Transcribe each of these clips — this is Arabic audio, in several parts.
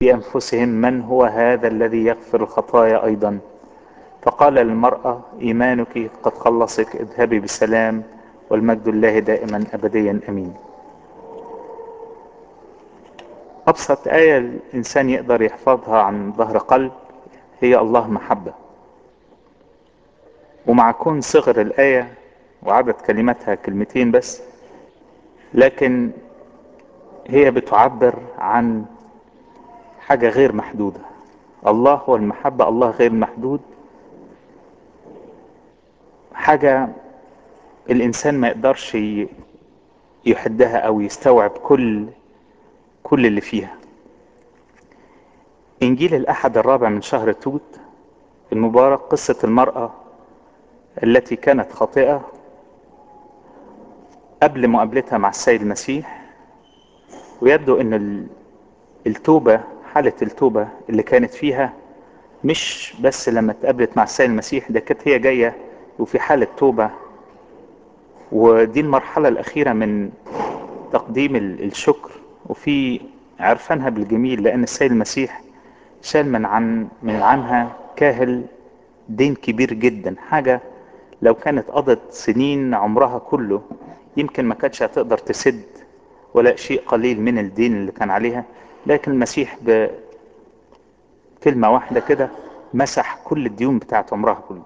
في أنفسهم من هو هذا الذي يغفر الخطايا أيضا. فقال للمرأة: إيمانك قد خلصك، اذهبي بسلام، والمجد الله دائما أبديا أمين. أبسط آية الإنسان يقدر يحفظها عن ظهر قلب هي الله محبة. ومع كون صغر الآية وعدد كلماتها كلمتين بس، لكن هي بتعبر عن حاجة غير محدودة. الله هو المحبة، الله غير محدود، حاجة الإنسان ما يقدرش يحدها أو يستوعب كل اللي فيها. إنجيل الأحد الرابع من شهر توت المبارك قصة المرأة التي كانت خاطئة قبل مقابلتها مع السيد المسيح. ويبدو أن التوبة، حالة التوبة اللي كانت فيها مش بس لما اتقابلت مع السيد المسيح، ده كانت هي جاية وفي حالة توبة. ودي المرحلة الأخيرة من تقديم الشكر، وفي عرفانها بالجميل، لأن السيد المسيح شال من عنها كاهل دين كبير جدا، حاجة لو كانت قضت سنين عمرها كله يمكن ما كانتش هتقدر تسد ولا شيء قليل من الدين اللي كان عليها. لكن المسيح بكلمة واحدة كده مسح كل الديون بتاعت عمرها كله.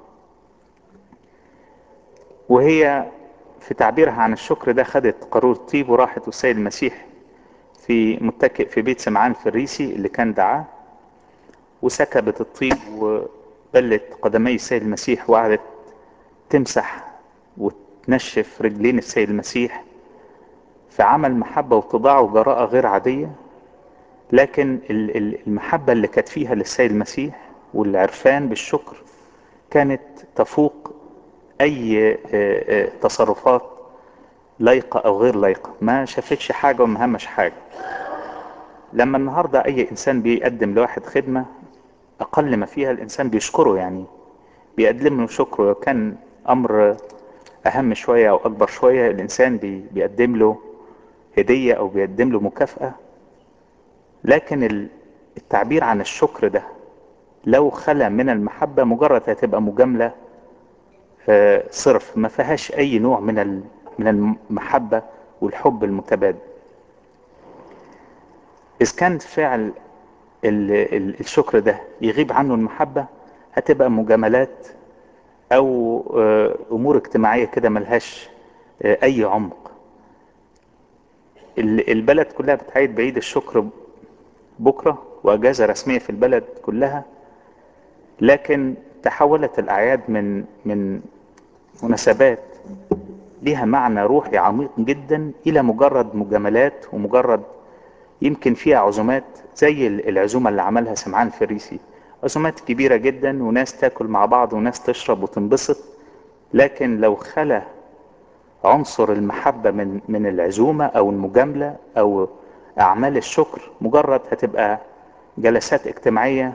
وهي في تعبيرها عن الشكر ده خدت قارورة طيب وراحت والسيد المسيح في متكئ في بيت سمعان الفريسي اللي كان دعاه، وسكبت الطيب وبلت قدمي السيد المسيح وقعدت تمسح وتنشف رجلين السيد المسيح في عمل محبة واتضاع وجراءة غير عادية. لكن المحبة اللي كانت فيها للسيد المسيح والعرفان بالشكر كانت تفوق أي تصرفات لايقة أو غير لايقة. ما شافتش حاجة وما همش حاجة. لما النهاردة أي إنسان بيقدم لواحد خدمة أقل ما فيها الإنسان بيشكره، يعني بيقدم له شكر. كان أمر أهم شوية أو أكبر شوية الإنسان بيقدم له هدية أو بيقدم له مكافأة. لكن التعبير عن الشكر ده لو خلى من المحبة مجرد هتبقى مجاملة صرف، ما فيهاش أي نوع من المحبة والحب المتبادل. إذا كان فعل الشكر ده يغيب عنه المحبة هتبقى مجاملات أو أمور اجتماعية كده ملهاش أي عمق. البلد كلها بتعيد بعيد الشكر بكرة وأجازة رسمية في البلد كلها، لكن تحولت الأعياد من مناسبات ليها معنى روحي عميق جدا إلى مجرد مجاملات ومجرد يمكن فيها عزومات زي العزومة اللي عملها سمعان الفريسي. عزومات كبيرة جدا وناس تاكل مع بعض وناس تشرب وتنبسط، لكن لو خلى عنصر المحبة من العزومة أو المجاملة أو أعمال الشكر مجرد هتبقى جلسات اجتماعية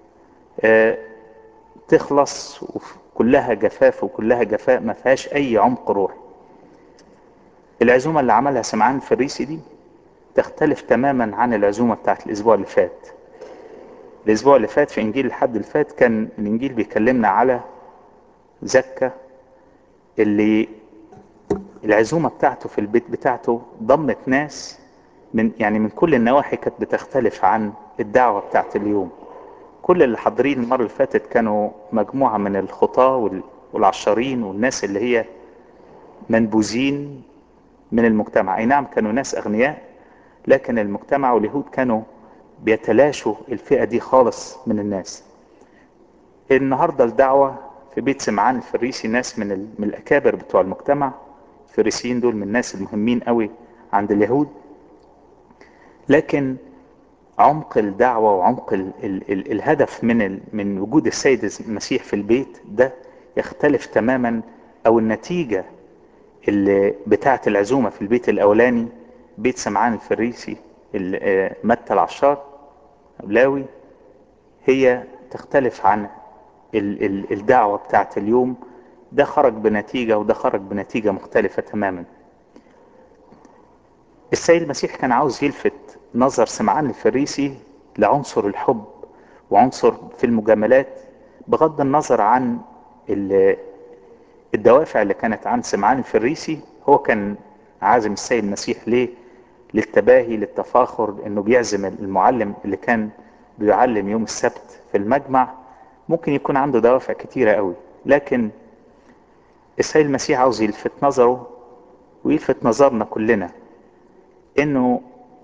تخلص وكلها جفاف وكلها جفاء ما فيهاش أي عمق روحي. العزومة اللي عملها سمعان الفريسي دي تختلف تماما عن العزومة بتاعت الأسبوع اللي فات. الأسبوع اللي فات في إنجيل الحد اللي فات كان الإنجيل بيكلمنا على زكا اللي العزومة بتاعته في البيت بتاعته ضمت ناس من كل النواحي كانت بتختلف عن الدعوة بتاعت اليوم. كل اللي حاضرين المرة اللي فاتت كانوا مجموعة من الخطاة والعشارين والناس اللي هي منبوذين من المجتمع. أي نعم كانوا ناس أغنياء، لكن المجتمع واليهود كانوا بيتلاشوا الفئة دي خالص من الناس. النهاردة الدعوة في بيت سمعان الفريسي ناس من الأكابر بتوع المجتمع. الفريسيين دول من الناس المهمين قوي عند اليهود، لكن عمق الدعوة وعمق الهدف من وجود السيد المسيح في البيت ده يختلف تماما. أو النتيجة اللي بتاعة العزومة في البيت الأولاني بيت سمعان الفريسي متى العشار لاوي هي تختلف عن الدعوة بتاعة اليوم. ده خرج بنتيجة وده خرج بنتيجة مختلفة تماما. السيد المسيح كان عاوز يلفت نظر سمعان الفريسي لعنصر الحب وعنصر في المجاملات، بغض النظر عن ال- الدوافع اللي كانت عند سمعان الفريسي. هو كان عازم السيد المسيح ليه؟ للتباهي، للتفاخر، انه بيعزم المعلم اللي كان بيعلم يوم السبت في المجمع. ممكن يكون عنده دوافع كتيرة قوي، لكن السيد المسيح عاوز يلفت نظره ويلفت نظرنا كلنا انه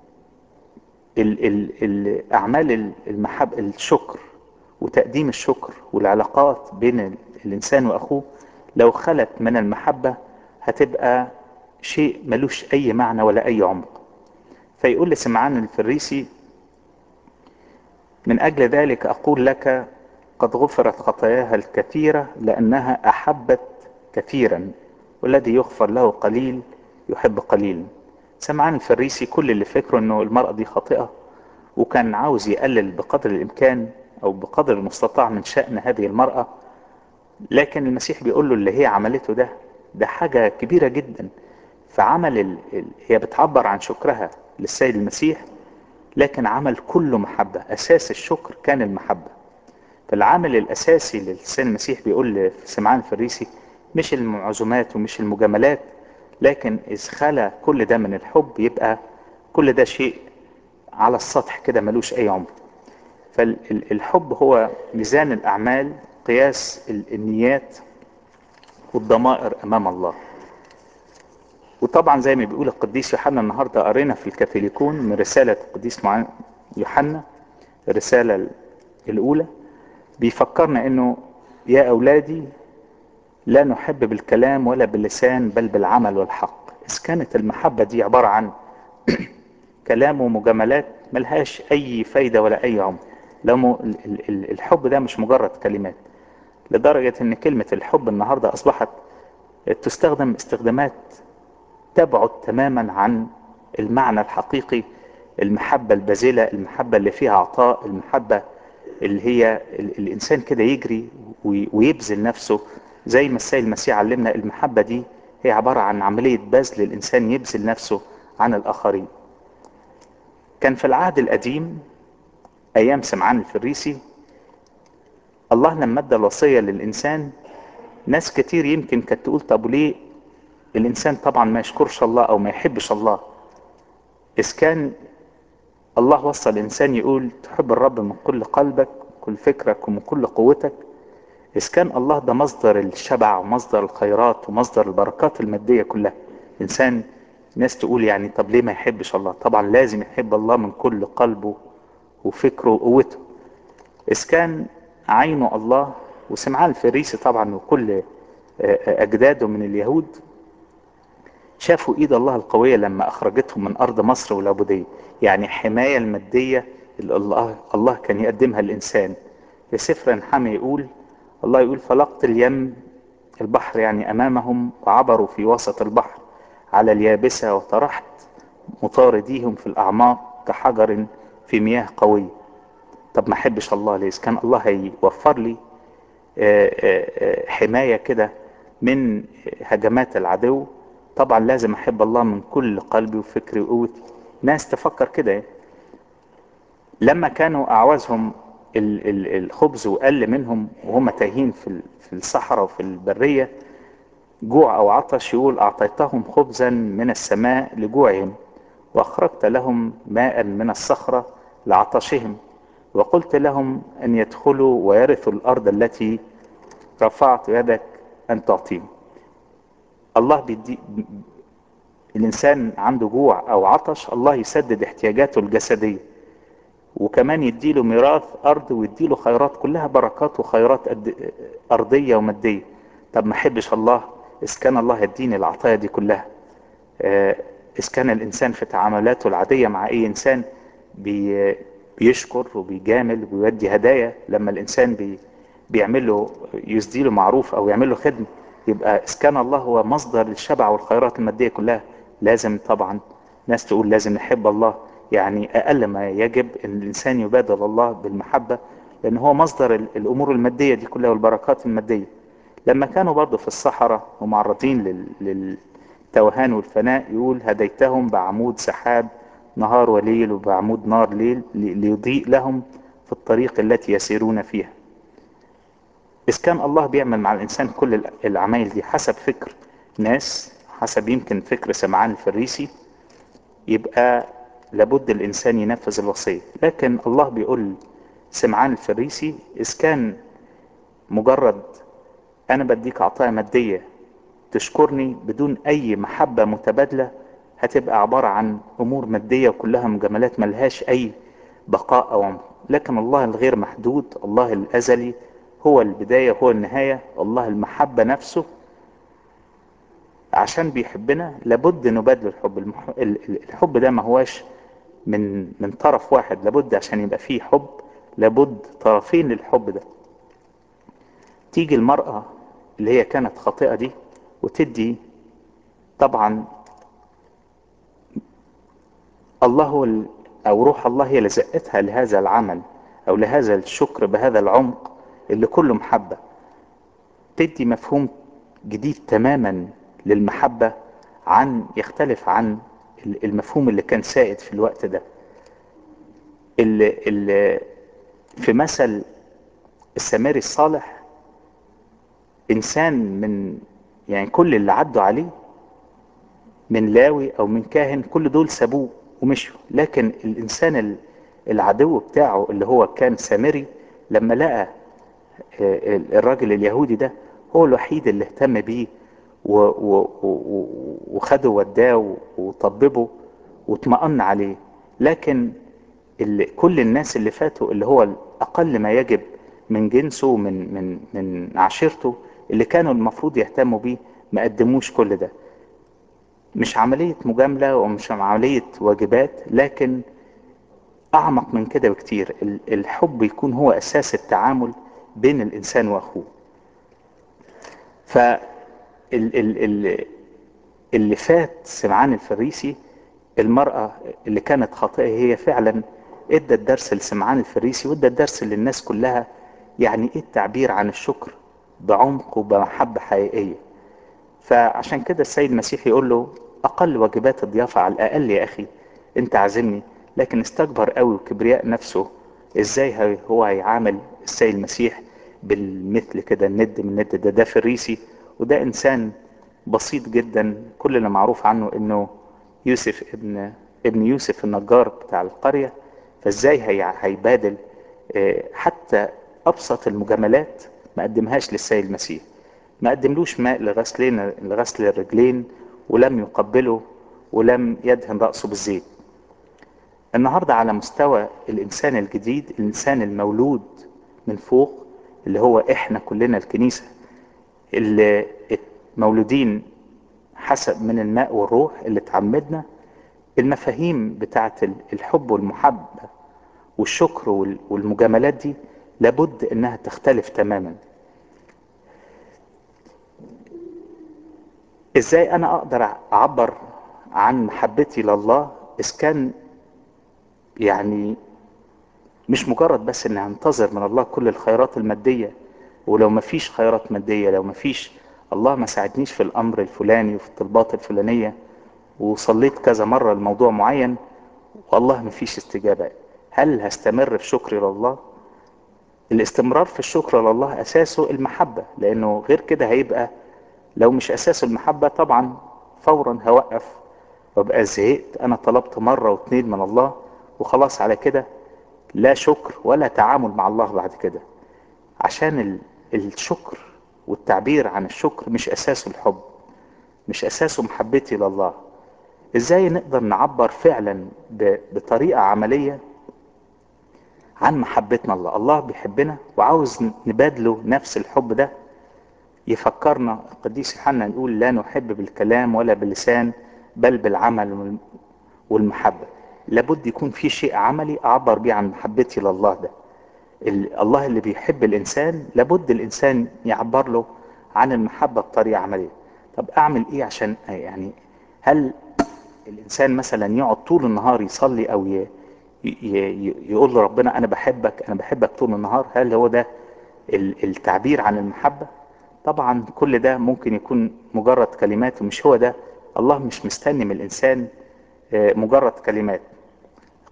الاعمال المحب، الشكر وتقديم الشكر والعلاقات بين الانسان واخوه، لو خلت من المحبة هتبقى شيء ملوش اي معنى ولا اي عمق. فيقول لسمعان الفريسي: من اجل ذلك اقول لك قد غفرت خطاياها الكثيرة لانها احبت كثيرا، والذي يغفر له قليل يحب قليلا. سمعان الفريسي كل اللي فكره انه المرأة دي خاطئة، وكان عاوز يقلل بقدر الامكان او بقدر المستطاع من شأن هذه المرأة. لكن المسيح بيقول له اللي هي عملته ده حاجة كبيرة جدا. فعمل هي بتعبر عن شكرها للسيد المسيح، لكن عمل كله محبة. اساس الشكر كان المحبة. فالعامل الاساسي للسيد المسيح بيقول لسمعان الفريسي مش المعزومات ومش المجاملات، لكن اذ خلى كل ده من الحب يبقى كل ده شيء على السطح كده ملوش اي عمق. فالحب هو ميزان الاعمال، قياس النيات والضمائر امام الله. وطبعا زي ما بيقول القديس يوحنا، النهارده قرينا في الكاثوليكون من رسالة القديس يوحنا، الرسالة الاولى، بيفكرنا انه يا اولادي لا نحب بالكلام ولا باللسان بل بالعمل والحق. اذ كانت المحبة دي عبارة عن كلام ومجاملات ملهاش اي فايدة ولا اي عمر. لو الحب ده مش مجرد كلمات، لدرجة ان كلمة الحب النهاردة اصبحت تستخدم استخدامات تبعد تماما عن المعنى الحقيقي. المحبة البذلة، المحبة اللي فيها عطاء، المحبة اللي هي الانسان كده يجري ويبذل نفسه. زي ما السيد المسيح علمنا، المحبة دي هي عبارة عن عملية بذل، الانسان يبذل نفسه عن الاخرين. كان في العهد القديم ايام سمعان الفريسي، الله لما ادى الوصية للانسان، ناس كتير يمكن كانت تقول طب ليه الانسان طبعا ما يشكرش الله او ما يحبش الله؟ اذ كان الله وصى الانسان يقول تحب الرب من كل قلبك وكل فكرك ومن كل قوتك، اذ كان الله ده مصدر الشبع ومصدر الخيرات ومصدر البركات المادية كلها. انسان، ناس تقول يعني طب ليه ما يحبش الله؟ طبعا لازم يحب الله من كل قلبه وفكره وقوته. اذ كان عينه الله. وسمعان الفريسي طبعا وكل اجداده من اليهود شافوا ايد الله القوية لما اخرجتهم من ارض مصر والعبودية، يعني حماية المادية اللي الله كان يقدمها للانسان. في سفر نحمي يقول، الله يقول فلقت اليم، البحر يعني امامهم، وعبروا في وسط البحر على اليابسة، وطرحت مطارديهم في الاعماق كحجر في مياه قوية. طب ما احبش الله ليه؟ إذا كان الله هيوفر لي حماية كده من هجمات العدو، طبعا لازم احب الله من كل قلبي وفكري وقوتي. ناس تفكر كده. لما كانوا اعوزهم الخبز وقل منهم وهم تايهين في الصحراء وفي البرية، جوع او عطش، يقول اعطيتهم خبزا من السماء لجوعهم، واخرجت لهم ماء من الصخرة لعطشهم، وقلت لهم ان يدخلوا ويرثوا الارض التي رفعت يدك ان تعطيهم. الله بيدي الانسان عنده جوع او عطش، الله يسدد احتياجاته الجسدية، وكمان يديله ميراث ارض ويديله خيرات كلها بركات وخيرات ارضية ومادية. طب ما احبش الله اذا كان الله يديني العطايا دي كلها؟ اذا كان الانسان في تعاملاته العادية مع اي انسان بيشكر وبيجامل وبيودي هدايا، لما الانسان بيعمل له، يسدي له معروف او يعمل له خدمة، يبقى اذا كان الله هو مصدر الشبع والخيرات المادية كلها، لازم طبعا ناس تقول لازم نحب الله. يعني اقل ما يجب ان الانسان يبادل الله بالمحبة، لان هو مصدر الامور المادية دي كلها والبركات المادية. لما كانوا برضو في الصحراء ومعرضين للتوهان والفناء، يقول هديتهم بعمود سحاب نهار وليل وبعمود نار ليل ليضيء لهم في الطريق التي يسيرون فيها. إذ كان الله بيعمل مع الإنسان كل العمايل دي حسب فكر ناس، حسب يمكن فكر سمعان الفريسي، يبقى لابد الإنسان ينفذ الوصية. لكن الله بيقول سمعان الفريسي إذ كان مجرد أنا بديك عطايا مادية تشكرني بدون أي محبة متبادلة، هتبقى عبارة عن أمور مادية وكلها مجاملات ملهاش أي بقاء أو عمر. لكن الله الغير محدود، الله الأزلي، هو البداية هو النهاية، الله المحبة نفسه، عشان بيحبنا لابد نبادل الحب. الحب ده ما هواش من طرف واحد، لابد عشان يبقى فيه حب لابد طرفين للحب ده. تيجي المرأة اللي هي كانت خاطئة دي وتدي، طبعا الله هو او روح الله هي اللي زقتها لهذا العمل او لهذا الشكر بهذا العمق اللي كله محبة، تدي مفهوم جديد تماما للمحبة، يختلف عن المفهوم اللي كان سائد في الوقت ده. اللي في مثل السامري الصالح، انسان من يعني كل اللي عدوا عليه من لاوي او من كاهن كل دول سابوه ومشوا، لكن الانسان العدو بتاعه اللي هو كان سامري لما لقى الراجل اليهودي ده هو الوحيد اللي اهتم بيه وخده وداه وطببه واطمأن عليه. لكن كل الناس اللي فاتوا اللي هو اقل ما يجب من جنسه من عشيرته اللي كانوا المفروض يهتموا بيه ما قدموش كل ده. مش عملية مجاملة ومش عملية واجبات، لكن أعمق من كده بكتير. الحب يكون هو أساس التعامل بين الإنسان وأخوه. فاللي فات سمعان الفريسي، المرأة اللي كانت خاطئة هي فعلا ادت الدرس لسمعان الفريسي وادت الدرس للناس كلها، يعني ايه التعبير عن الشكر بعمق وبمحبة حقيقية. فعشان كده السيد المسيح يقول له اقل واجبات الضيافة على الاقل يا اخي انت عازمني. لكن استكبر قوي وكبرياء نفسه، ازاي هو هيعامل السيد المسيح بالمثل كده، الند من الند ده فريسي وده انسان بسيط جدا. كل اللي معروف عنه انه يوسف ابن يوسف النجار بتاع القرية. فازاي هيبادل حتى ابسط المجاملات ما قدمهاش للسيد المسيح. ما قدملوش ماء لغسل الرجلين، ولم يقبله، ولم يدهن رأسه بالزيت. النهاردة على مستوى الإنسان الجديد، الإنسان المولود من فوق اللي هو إحنا كلنا الكنيسة اللي مولودين حسب من الماء والروح اللي تعمدنا، المفاهيم بتاعت الحب والمحبة والشكر والمجاملات دي لابد إنها تختلف تماما. ازاي انا اقدر اعبر عن محبتي لله اذا كان يعني مش مجرد بس اني انتظر من الله كل الخيرات المادية، ولو ما فيش خيرات مادية، لو ما فيش الله ما ساعدنيش في الامر الفلاني وفي الطلبات الفلانية وصليت كذا مرة لموضوع معين والله ما فيش استجابة، هل هستمر في شكري لله؟ الاستمرار في الشكر لله اساسه المحبة، لانه غير كده هيبقى لو مش اساسه المحبة طبعا فورا هوقف وابقى زهقت. انا طلبت مرة واتنين من الله وخلاص على كده، لا شكر ولا تعامل مع الله بعد كده. عشان الشكر والتعبير عن الشكر مش اساسه الحب، مش اساسه محبتي لله. ازاي نقدر نعبر فعلا بطريقة عملية عن محبتنا لله؟ الله بيحبنا وعاوز نبادله نفس الحب ده. يفكرنا القديس يوحنا نقول لا نحب بالكلام ولا باللسان بل بالعمل والمحبة. لابد يكون في شيء عملي اعبر بيه عن محبتي لله ده. الله اللي بيحب الانسان لابد الانسان يعبر له عن المحبة بطريقة عملية. طب اعمل ايه عشان يعني هل الانسان مثلا يقعد طول النهار يصلي او يقول لربنا انا بحبك انا بحبك طول النهار؟ هل هو ده التعبير عن المحبة؟ طبعا كل ده ممكن يكون مجرد كلمات ومش هو ده. الله مش مستني من الانسان مجرد كلمات.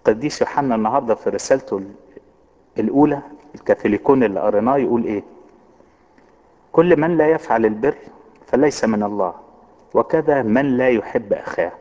القديس يوحنا النهاردة في رسالته الأولى الكاثوليكون اللي قريناه يقول إيه؟ كل من لا يفعل البر فليس من الله، وكذا من لا يحب أخاه،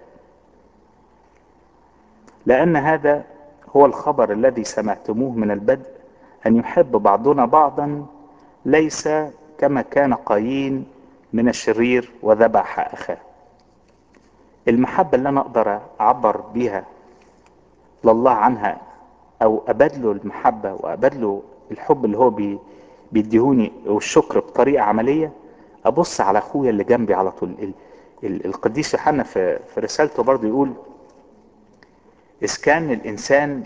لأن هذا هو الخبر الذي سمعتموه من البدء، أن يحب بعضنا بعضا، ليس كما كان قايين من الشرير وذبح أخاه. المحبة اللي أنا أقدر أعبر بيها لله عنها، أو أبادله المحبة وأبادله الحب اللي هو بيديهوني والشكر بطريقة عملية، أبص على أخويا اللي جنبي على طول. القديس يوحنا في رسالته برضه يقول: إذ كان الإنسان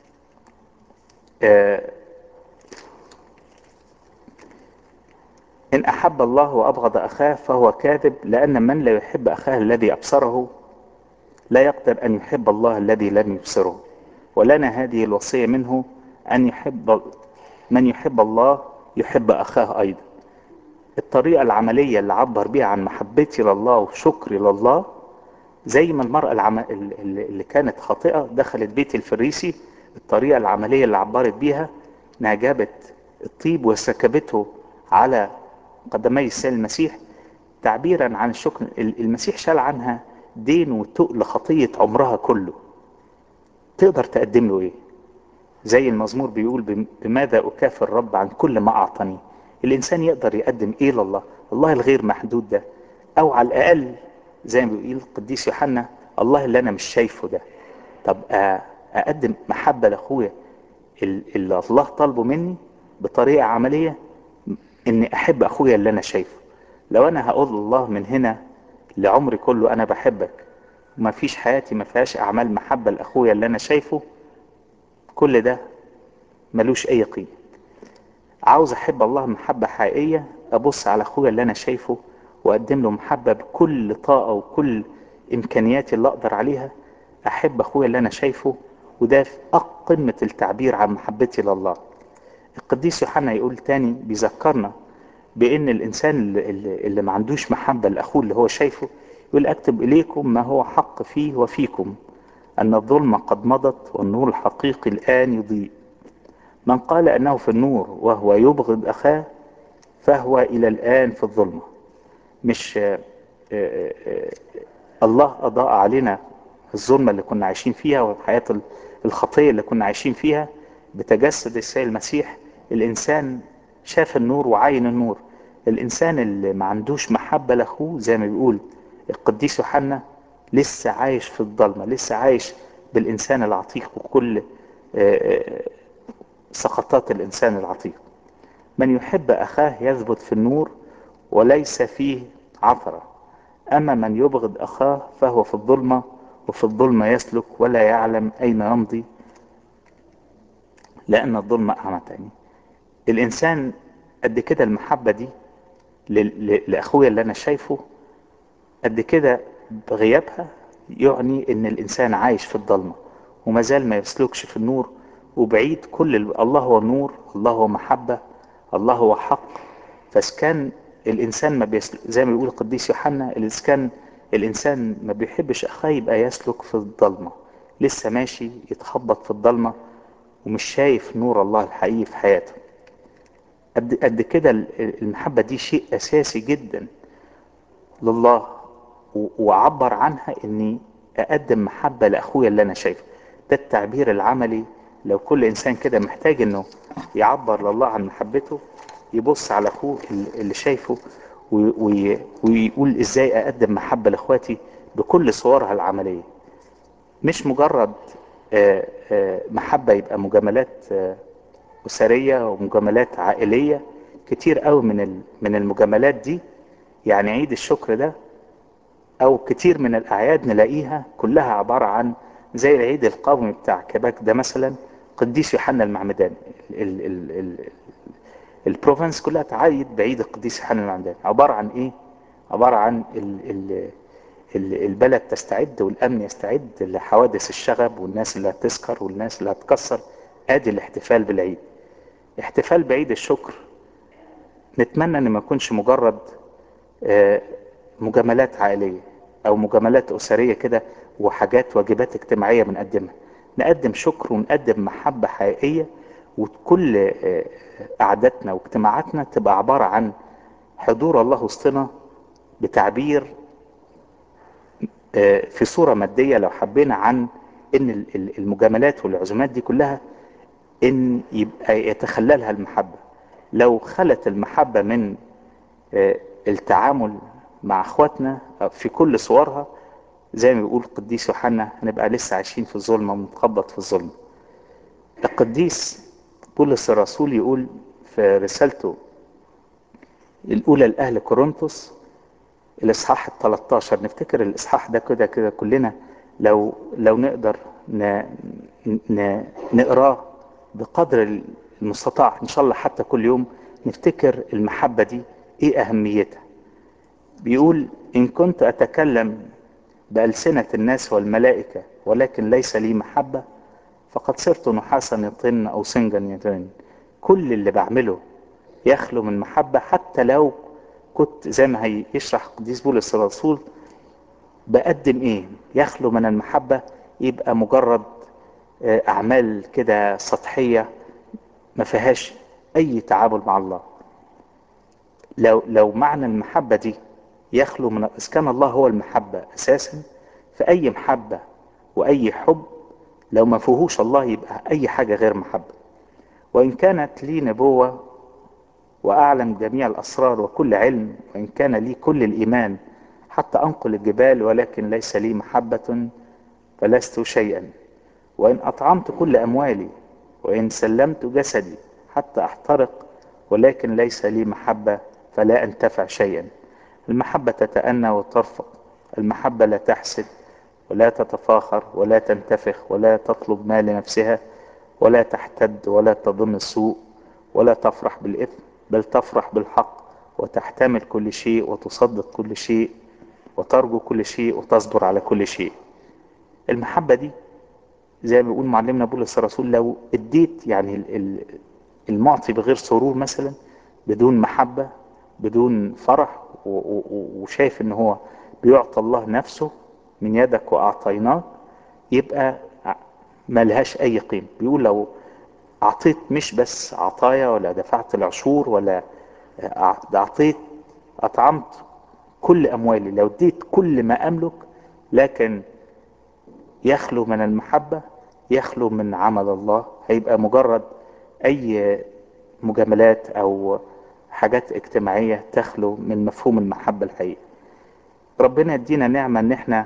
إن أحب الله وأبغض أخاه فهو كاذب، لأن من لا يحب أخاه الذي أبصره لا يقدر أن يحب الله الذي لم يبصره. ولنا هذه الوصية منه، أن يحب من يحب الله يحب أخاه أيضا. الطريقة العملية اللي عبر بيها عن محبتي لله وشكري لله، زي ما المرأة اللي كانت خاطئة دخلت بيت الفريسي، الطريقة العملية اللي عبرت بيها انها جابت الطيب وسكبته على قدمي السيد المسيح، تعبيرا عن الشكر. المسيح شال عنها دين وتقل خطية عمرها كله. تقدر تقدم له ايه؟ زي المزمور بيقول: بماذا أكافئ الرب عن كل ما أعطاني. الإنسان يقدر يقدم إيه لله؟ الله الغير محدود ده، أو على الأقل زي ما بيقول القديس يوحنا: الله اللي أنا مش شايفه ده. طب أقدم محبة لأخويا اللي الله طالبه مني بطريقة عملية، إني أحب أخويا اللي أنا شايفه. لو أنا هقول الله من هنا لعمري كله أنا بحبك، وما فيش حياتي ما فيهاش أعمال محبة لأخويا اللي أنا شايفه، كل ده ملوش أي قيمة. عاوز احب الله محبة حقيقية، ابص على اخويا اللي انا شايفه واقدم له محبة بكل طاقة وكل امكانياتي اللي اقدر عليها. احب اخويا اللي انا شايفه، وده في قمة التعبير عن محبتي لله. القديس يوحنا يقول تاني، بيذكرنا بان الانسان اللي ما عندوش محبة لاخوه اللي هو شايفه، يقول: اكتب اليكم ما هو حق فيه وفيكم، ان الظلمة قد مضت والنور الحقيقي الان يضيء. من قال انه في النور وهو يبغض اخاه فهو الى الان في الظلمة. مش الله اضاء علينا الظلمة اللي كنا عايشين فيها والحياة الخطية اللي كنا عايشين فيها بتجسد السيد المسيح. الانسان شاف النور وعاين النور. الانسان اللي ما عندوش محبة لاخوه، زي ما بيقول القديس يوحنا، لسه عايش في الضلمة، لسه عايش بالانسان العتيق وكل سقطات الانسان العتيق. من يحب اخاه يثبت في النور وليس فيه عثرة، اما من يبغض اخاه فهو في الظلمة، وفي الظلمة يسلك ولا يعلم اين يمضي، لان الظلمة اعمتني. الانسان قد كده المحبة دي لاخويا اللي انا شايفه، قد كده بغيابها يعني ان الانسان عايش في الضلمة وما زال ما يسلكش في النور، وبعيد كل الله هو نور، الله هو محبة، الله هو حق. فاسكان الانسان ما زي ما بيقول القديس يوحنا: الاسكان الانسان ما بيحبش اخاه يبقى يسلك في الضلمة، لسه ماشي يتخبط في الضلمة ومش شايف نور الله الحقيقي في حياته. قد كده المحبة دي شيء اساسي جدا لله، وعبر عنها اني اقدم محبة لاخويا اللي انا شايفه. ده التعبير العملي. لو كل انسان كده محتاج انه يعبر لله عن محبته، يبص على اخوه اللي شايفه ويقول: ازاي اقدم محبة لاخواتي بكل صورها العملية. مش مجرد محبة يبقى مجاملات اسرية ومجاملات عائلية. كتير قوي من المجاملات دي، يعني عيد الشكر ده او كتير من الاعياد نلاقيها كلها عبارة عن زي العيد القومي بتاع كيباك ده مثلا، قديس يوحنا المعمدان. ال ال ال البروفنس كلها تعيد بعيد القديس يوحنا المعمدان. عبارة عن ايه؟ عبارة عن البلد تستعد والامن يستعد لحوادث الشغب والناس اللي هتسكر والناس اللي هتكسر. ادي الاحتفال بالعيد، احتفال بعيد الشكر. نتمنى ان ما يكونش مجرد مجاملات عائلية او مجاملات اسرية كده وحاجات واجبات اجتماعية بنقدمها. نقدم شكر ونقدم محبة حقيقية، وكل قعداتنا واجتماعاتنا تبقى عبارة عن حضور الله وسطنا بتعبير في صورة مادية لو حبينا عن ان المجاملات والعزومات دي كلها ان يبقى يتخللها المحبة. لو خلت المحبة من التعامل مع اخواتنا في كل صورها، زي ما بيقول القديس يوحنا، هنبقى لسه عايشين في الظلمة ونتخبط في الظلمة. القديس بولس الرسول يقول في رسالته الأولى لأهل كورنثوس الإصحاح 13، نفتكر الإصحاح ده كده كده كلنا، لو نقدر نقراه بقدر المستطاع إن شاء الله حتى كل يوم، نفتكر المحبة دي إيه أهميتها. بيقول: إن كنت أتكلم بألسنة الناس والملائكة ولكن ليس لي محبة، فقد صرت نحاسا يطن أو سنجا يطن. كل اللي بعمله يخلو من محبة، حتى لو كنت زي ما هيشرح قديس بولس الرسول بقدم ايه يخلو من المحبة، يبقى مجرد اعمال كده سطحية ما فيهاش اي تعامل مع الله. لو معنى المحبة دي يخلو من، إذا كان الله هو المحبة اساسا، فاي محبة واي حب لو ما فيهوش الله يبقى اي حاجة غير محبة. وان كانت لي نبوة وأعلم جميع الأسرار وكل علم، وإن كان لي كل الإيمان حتى أنقل الجبال، ولكن ليس لي محبة فلست شيئا. وإن أطعمت كل أموالي، وإن سلمت جسدي حتى أحترق، ولكن ليس لي محبة فلا أنتفع شيئا. المحبة تتأنى وترفق، المحبة لا تحسد ولا تتفاخر ولا تنتفخ ولا تطلب ما لنفسها ولا تحتد ولا تظن السوء ولا تفرح بالإثم، بل تفرح بالحق، وتحتمل كل شيء وتصدق كل شيء وترجو كل شيء وتصبر على كل شيء. المحبة دي زي ما بيقول معلمنا بولس الرسول، لو اديت يعني المعطي بغير سرور مثلا، بدون محبة بدون فرح وشايف ان هو بيعطى الله نفسه من يدك واعطيناك، يبقى ملهاش اي قيمة. بيقول لو اعطيت مش بس عطايا ولا دفعت العشور ولا اعطيت اطعمت كل اموالي، لو اديت كل ما املك، لكن يخلو من المحبة يخلو من عمل الله، هيبقى مجرد اي مجاملات او حاجات اجتماعية تخلو من مفهوم المحبة الحقيقي. ربنا يدينا نعمة ان احنا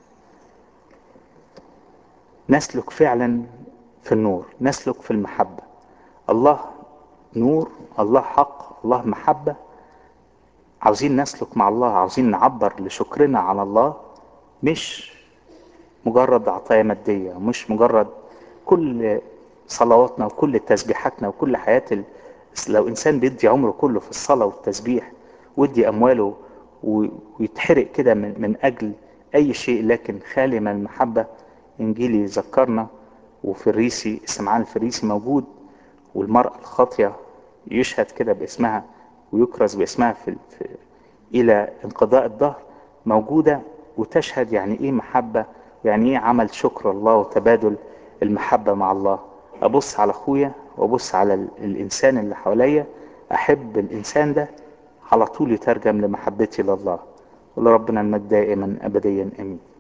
نسلك فعلا في النور، نسلك في المحبة. الله نور، الله حق، الله محبة. عاوزين نسلك مع الله، عاوزين نعبر لشكرنا على الله، مش مجرد عطايا مادية، مش مجرد كل صلواتنا وكل تسبيحاتنا وكل حياة لو إنسان بيدي عمره كله في الصلاة والتسبيح ويدي أمواله ويتحرق كده من أجل أي شيء لكن خالي من المحبة. إنجيلي ذكرنا وفريسي سمعان الفريسي موجود، والمرأة الخاطية يشهد كده باسمها ويكرز باسمها إلى انقضاء الدهر موجودة، وتشهد يعني إيه محبة، يعني إيه عمل شكر الله وتبادل المحبة مع الله. أبص على أخويا وأبص على الإنسان اللي حواليا، أحب الإنسان ده، على طول يترجم لمحبتي لله. ولربنا المجد دائما أبديا آمين.